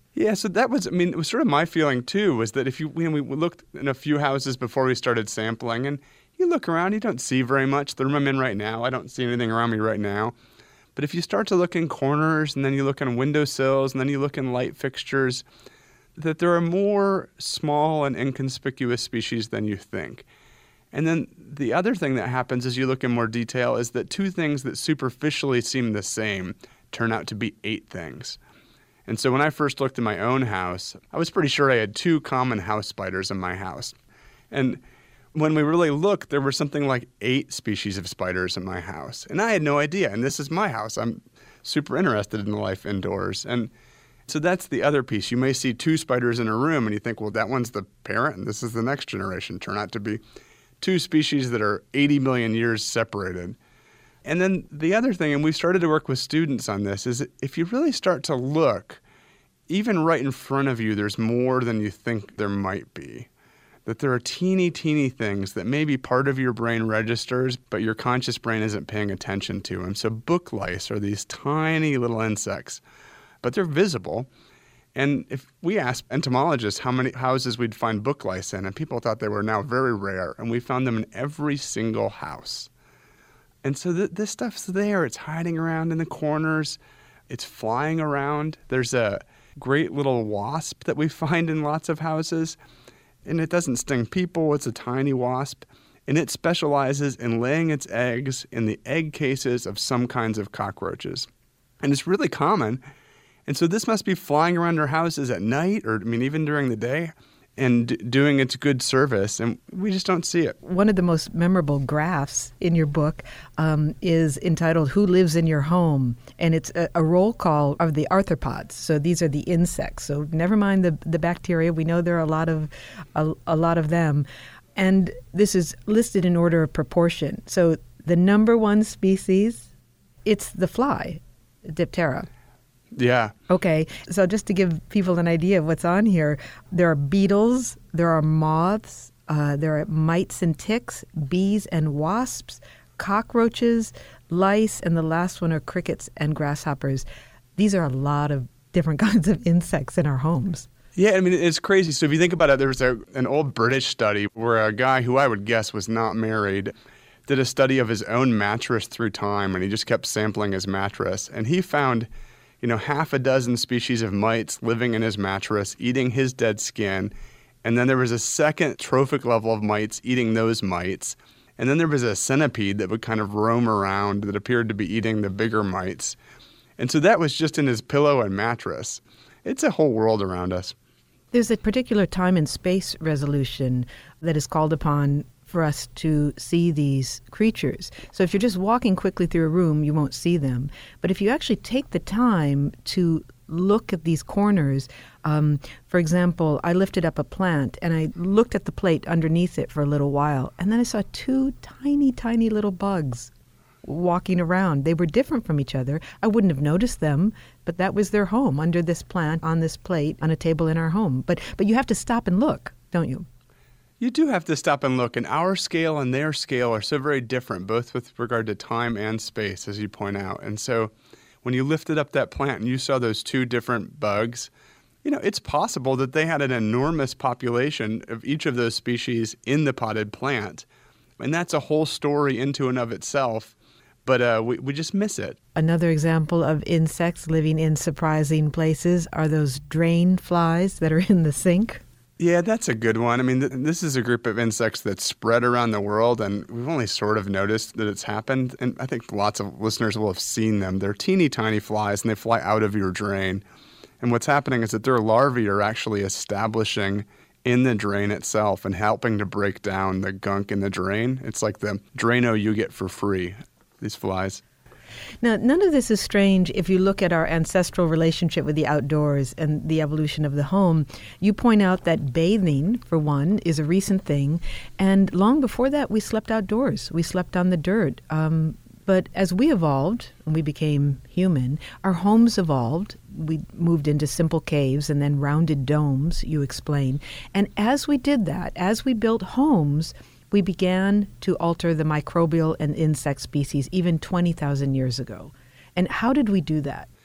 [SPEAKER 6] Yeah, so that was, I mean, it was sort of my feeling too, was that if you, when we looked in a few houses before we started sampling, and you look around, you don't see very much. The room I'm in right now, I don't see anything around me right now. But if you start to look in corners, and then you look on windowsills, and then you look in light fixtures, that there are more small and inconspicuous species than you think. And then the other thing that happens as you look in more detail is that two things that superficially seem the same turn out to be eight things. And so when I first looked in my own house, I was pretty sure I had two common house spiders in my house. And when we really looked, there were something like eight species of spiders in my house. And I had no idea. And this is my house. I'm super interested in life indoors. And so that's the other piece. You may see two spiders in a room and you think, well, that one's the parent and this is the next generation. Turn out to be two species that are eighty million years separated. And then the other thing, and we've started to work with students on this, is if you really start to look, even right in front of you, there's more than you think there might be. That there are teeny, teeny things that maybe part of your brain registers, but your conscious brain isn't paying attention to. And so book lice are these tiny little insects, but they're visible. And if we asked entomologists how many houses we'd find book lice in, and people thought they were now very rare, and we found them in every single house. And so th- this stuff's there. It's hiding around in the corners. It's flying around. There's a great little wasp that we find in lots of houses. And it doesn't sting people. It's a tiny wasp. And it specializes in laying its eggs in the egg cases of some kinds of cockroaches. And it's really common. And so this must be flying around our houses at night, or I mean, even during the day, and d- doing its good service, and we just don't see it.
[SPEAKER 5] One of the most memorable graphs in your book um, is entitled Who Lives in Your Home? And it's a, a roll call of the arthropods. So these are the insects. So never mind the, the bacteria. We know there are a lot of a, a lot of them. And this is listed in order of proportion. So the number one species, it's the fly, Diptera.
[SPEAKER 6] Yeah.
[SPEAKER 5] Okay, so just to give people an idea of what's on here, there are beetles, there are moths, uh, there are mites and ticks, bees and wasps, cockroaches, lice, and the last one are crickets and grasshoppers. These are a lot of different kinds of insects in our homes.
[SPEAKER 6] Yeah, I mean, it's crazy. So if you think about it, there was a, an old British study where a guy who I would guess was not married did a study of his own mattress through time, and he just kept sampling his mattress. And he found, you know, half a dozen species of mites living in his mattress, eating his dead skin. And then there was a second trophic level of mites eating those mites. And then there was a centipede that would kind of roam around that appeared to be eating the bigger mites. And so that was just in his pillow and mattress. It's a whole world around us.
[SPEAKER 5] There's a particular time and space resolution that is called upon for us to see these creatures. So if you're just walking quickly through a room, you won't see them. But if you actually take the time to look at these corners, um, for example, I lifted up a plant and I looked at the plate underneath it for a little while, and then I saw two tiny, tiny little bugs walking around. They were different from each other. I wouldn't have noticed them, but that was their home, under this plant, on this plate, on a table in our home. But but you have to stop and look, don't you?
[SPEAKER 6] You do have to stop and look, and our scale and their scale are so very different, both with regard to time and space, as you point out. And so when you lifted up that plant and you saw those two different bugs, you know, it's possible that they had an enormous population of each of those species in the potted plant. And that's a whole story into and of itself, but uh, we, we just miss it.
[SPEAKER 5] Another example of insects living in surprising places are those drain flies that are in the sink.
[SPEAKER 6] Yeah, that's a good one. I mean, th- this is a group of insects that's spread around the world, and we've only sort of noticed that it's happened. And I think lots of listeners will have seen them. They're teeny tiny flies, and they fly out of your drain. And what's happening is that their larvae are actually establishing in the drain itself and helping to break down the gunk in the drain. It's like the Drano you get for free, these flies.
[SPEAKER 5] Now, none of this is strange if you look at our ancestral relationship with the outdoors and the evolution of the home. You point out that bathing, for one, is a recent thing. And long before that, we slept outdoors. We slept on the dirt. Um, but as we evolved and we became human, our homes evolved. We moved into simple caves and then rounded domes, you explain. And as we did that, as we built homes, we began to alter the microbial and insect species even twenty thousand years ago. And how did we do that?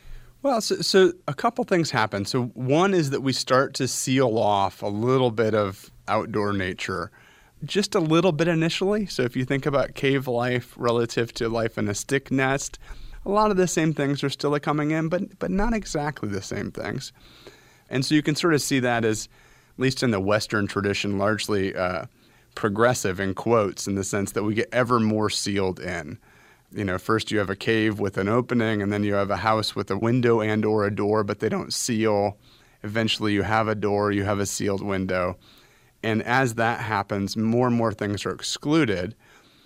[SPEAKER 6] Well, so, so a couple things happen. So one is that we start to seal off a little bit of outdoor nature, just a little bit initially. So if you think about cave life relative to life in a stick nest, a lot of the same things are still coming in, but but not exactly the same things. And so you can sort of see that as, at least in the Western tradition, largely uh, progressive in quotes, in the sense that we get ever more sealed in. You know, first you have a cave with an opening, and then you have a house with a window and or a door, but they don't seal. Eventually you have a door, you have a sealed window. And as that happens, more and more things are excluded.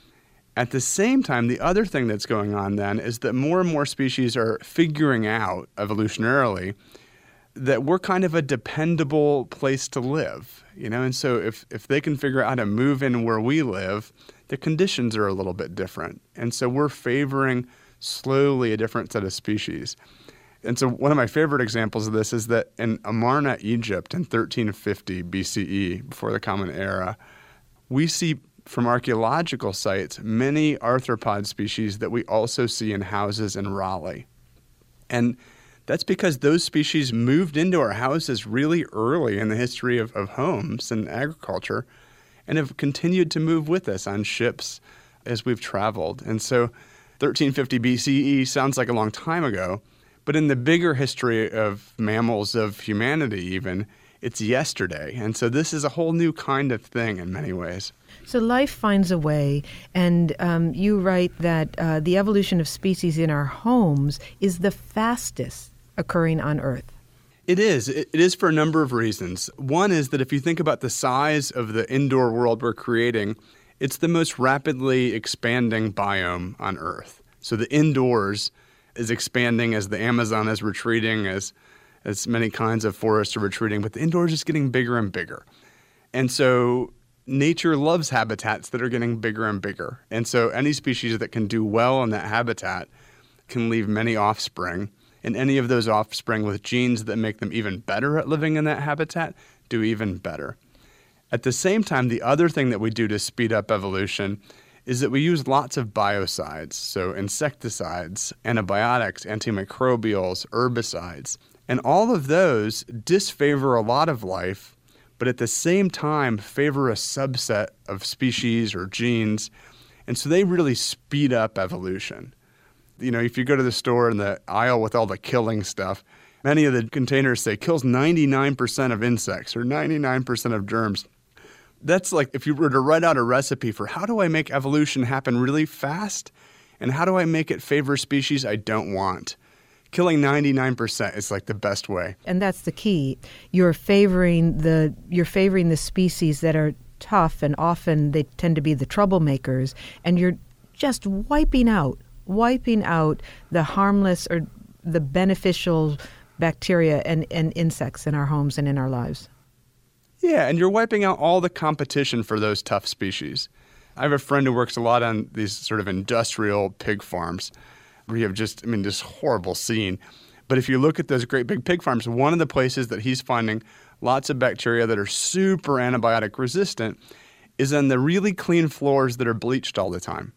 [SPEAKER 6] At the same time, the other thing that's going on then is that more and more species are figuring out evolutionarily that we're kind of a dependable place to live, you know? And so if, if they can figure out how to move in where we live, the conditions are a little bit different. And so we're favoring slowly a different set of species. And so one of my favorite examples of this is that in Amarna, Egypt in thirteen fifty B C E, before the Common Era, we see from archaeological sites many arthropod species that we also see in houses in Raleigh. And that's because those species moved into our houses really early in the history of, of homes and agriculture, and have continued to move with us on ships as we've traveled. And so thirteen fifty B C E sounds like a long time ago, but in the bigger history of mammals, of humanity even, it's yesterday. And so this is a whole new kind of thing in many ways.
[SPEAKER 5] So life finds a way, and um, you write that uh, the evolution of species in our homes is the fastest occurring on Earth.
[SPEAKER 6] It is. It is for a number of reasons. One is that if you think about the size of the indoor world we're creating, it's the most rapidly expanding biome on Earth. So the indoors is expanding as the Amazon is retreating, as as many kinds of forests are retreating, but the indoors is getting bigger and bigger. And so nature loves habitats that are getting bigger and bigger. And so any species that can do well in that habitat can leave many offspring. And any of those offspring with genes that make them even better at living in that habitat do even better. At the same time, the other thing that we do to speed up evolution is that we use lots of biocides, so insecticides, antibiotics, antimicrobials, herbicides. And all of those disfavor a lot of life, but at the same time favor a subset of species or genes. And so they really speed up evolution. You know, if you go to the store in the aisle with all the killing stuff, many of the containers say kills ninety-nine percent of insects or ninety-nine percent of germs. That's like if you were to write out a recipe for how do I make evolution happen really fast and how do I make it favor species I don't want. Killing ninety-nine percent is like the best way.
[SPEAKER 5] And that's the key. You're favoring the you're favoring the species that are tough, and often they tend to be the troublemakers, and you're just wiping out wiping out the harmless or the beneficial bacteria and, and insects in our homes and in our lives.
[SPEAKER 6] Yeah, and you're wiping out all the competition for those tough species. I have a friend who works a lot on these sort of industrial pig farms where you have just, I mean, this horrible scene. But if you look at those great big pig farms, one of the places that he's finding lots of bacteria that are super antibiotic resistant is on the really clean floors that are bleached all the time.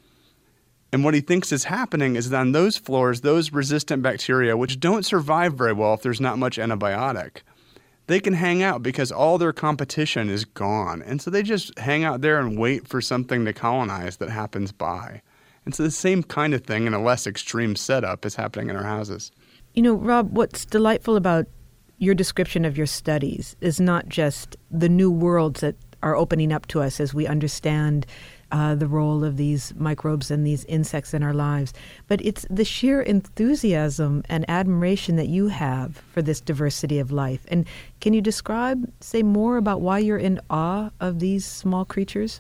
[SPEAKER 6] And what he thinks is happening is that on those floors, those resistant bacteria, which don't survive very well if there's not much antibiotic, they can hang out because all their competition is gone. And so they just hang out there and wait for something to colonize that happens by. And so the same kind of thing in a less extreme setup is happening in our houses.
[SPEAKER 5] You know, Rob, what's delightful about your description of your studies is not just the new worlds that are opening up to us as we understand Uh, the role of these microbes and these insects in our lives, but it's the sheer enthusiasm and admiration that you have for this diversity of life. And can you describe, say more about why you're in awe of these small creatures?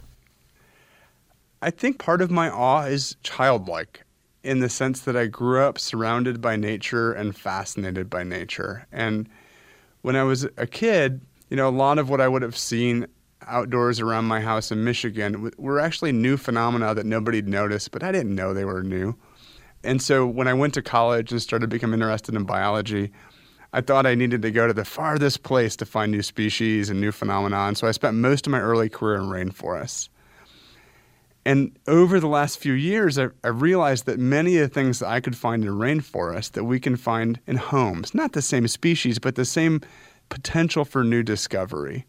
[SPEAKER 6] I think part of my awe is childlike in the sense that I grew up surrounded by nature and fascinated by nature. And when I was a kid, you know, a lot of what I would have seen outdoors around my house in Michigan were actually new phenomena that nobody'd noticed, but I didn't know they were new. And so when I went to college and started becoming interested in biology, I thought I needed to go to the farthest place to find new species and new phenomena. And so I spent most of my early career in rainforests. And over the last few years, I, I realized that many of the things that I could find in a rainforest that we can find in homes, not the same species, but the same potential for new discovery.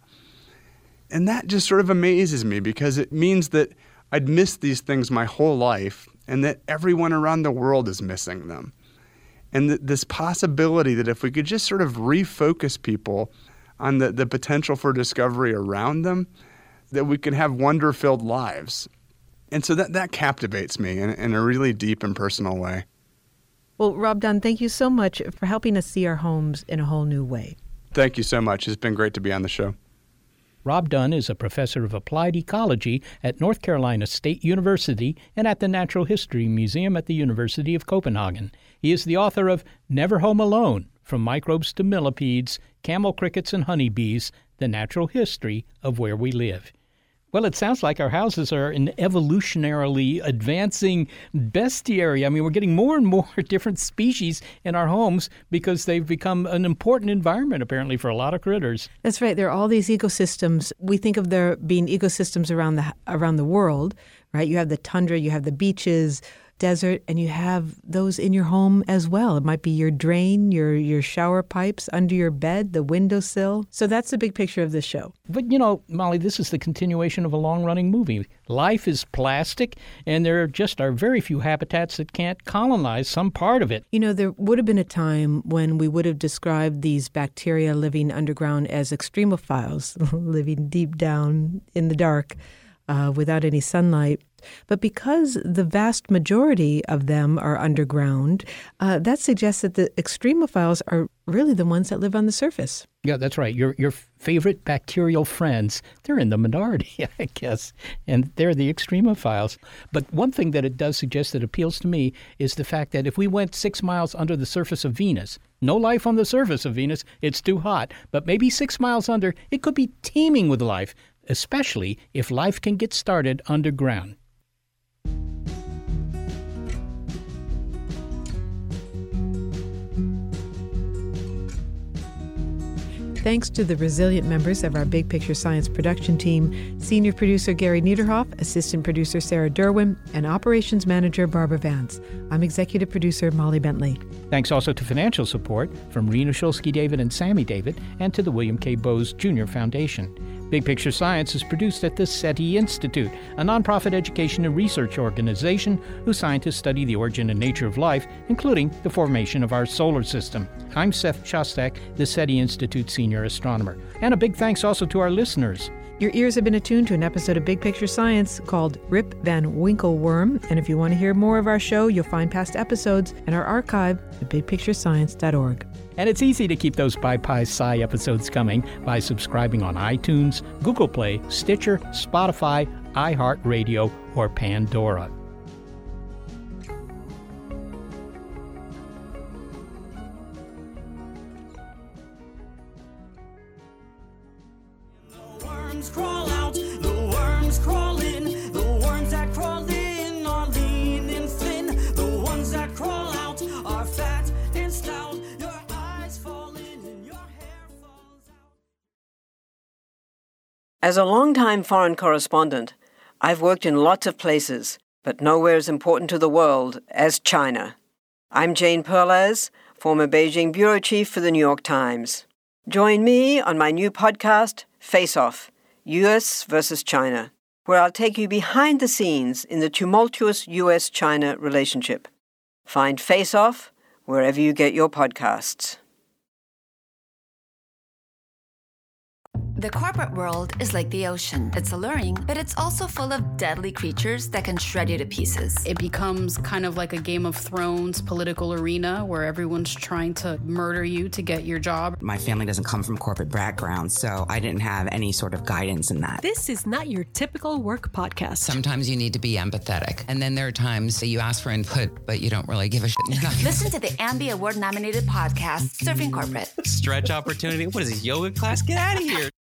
[SPEAKER 6] And that just sort of amazes me because it means that I'd missed these things my whole life and that everyone around the world is missing them. And th- this possibility that if we could just sort of refocus people on the, the potential for discovery around them, that we could have wonder-filled lives. And so that, that captivates me in, in a really deep and personal way.
[SPEAKER 5] Well, Rob Dunn, thank you so much for helping us see our homes in a whole new way.
[SPEAKER 6] Thank you so much. It's been great to be on the show.
[SPEAKER 4] Rob Dunn is a professor of applied ecology at North Carolina State University and at the Natural History Museum at the University of Copenhagen. He is the author of Never Home Alone, From Microbes to Millipedes, Camel Crickets and Honeybees, The Natural History of Where We Live. Well, it sounds like our houses are an evolutionarily advancing bestiary. I mean, we're getting more and more different species in our homes because they've become an important environment, apparently, for a lot of critters.
[SPEAKER 5] That's right. There are all these ecosystems. We think of there being ecosystems around the around the world, right? You have the tundra, you have the beaches, desert, and you have those in your home as well. It might be your drain, your your shower pipes, under your bed, the windowsill. So that's the big picture of this show.
[SPEAKER 4] But, you know, Molly, this is the continuation of a long-running movie. Life is plastic, and there just are very few habitats that can't colonize some part of it.
[SPEAKER 5] You know, there would have been a time when we would have described these bacteria living underground as extremophiles, living deep down in the dark uh, without any sunlight. But because the vast majority of them are underground, uh, that suggests that the extremophiles are really the ones that live on the surface.
[SPEAKER 4] Yeah, that's right. Your your favorite bacterial friends, they're in the minority, I guess, and they're the extremophiles. But one thing that it does suggest that appeals to me is the fact that if we went six miles under the surface of Venus, no life on the surface of Venus, it's too hot, but maybe six miles under, it could be teeming with life, especially if life can get started underground.
[SPEAKER 5] Thanks to the resilient members of our Big Picture Science production team, Senior Producer Gary Niederhoff, Assistant Producer Sarah Derwin, and Operations Manager Barbara Vance. I'm Executive Producer Molly Bentley.
[SPEAKER 4] Thanks also to financial support from Rena Shulsky-David and Sammy David, and to the William K. Bowes Junior Foundation. Big Picture Science is produced at the SETI Institute, a nonprofit education and research organization whose scientists study the origin and nature of life, including the formation of our solar system. I'm Seth Shostak, the SETI Institute Senior Astronomer. And a big thanks also to our listeners.
[SPEAKER 5] Your ears have been attuned to an episode of Big Picture Science called Rip Van Winkle Worm. And if you want to hear more of our show, you'll find past episodes in our archive at big picture science dot org.
[SPEAKER 4] And it's easy to keep those Pi Pi Sci episodes coming by subscribing on iTunes, Google Play, Stitcher, Spotify, iHeartRadio, or Pandora.
[SPEAKER 11] The worms crawl out, the worms crawl in, the worms that crawl in are lean and thin, the ones that crawl out are fat and stout. Your eyes fall in and your hair falls out.
[SPEAKER 12] As a longtime foreign correspondent, I've worked in lots of places, but nowhere as important to the world as China. I'm Jane Perlez, former Beijing bureau chief for the New York Times. Join me on my new podcast, Face Off, U S versus China, where I'll take you behind the scenes in the tumultuous U S China relationship. Find Face Off wherever you get your podcasts.
[SPEAKER 13] The corporate world is like the ocean. It's alluring, but it's also full of deadly creatures that can shred you to pieces.
[SPEAKER 14] It becomes kind of like a Game of Thrones political arena where everyone's trying to murder you to get your job.
[SPEAKER 15] My family doesn't come from corporate background, so I didn't have any sort of guidance in that.
[SPEAKER 16] This is not your typical work podcast.
[SPEAKER 17] Sometimes you need to be empathetic, and then there are times that you ask for input, but you don't really give a shit.
[SPEAKER 13] Listen to the Ambie Award-nominated podcast, Surfing Corporate.
[SPEAKER 18] Stretch opportunity? What is this, yoga class? Get out of here.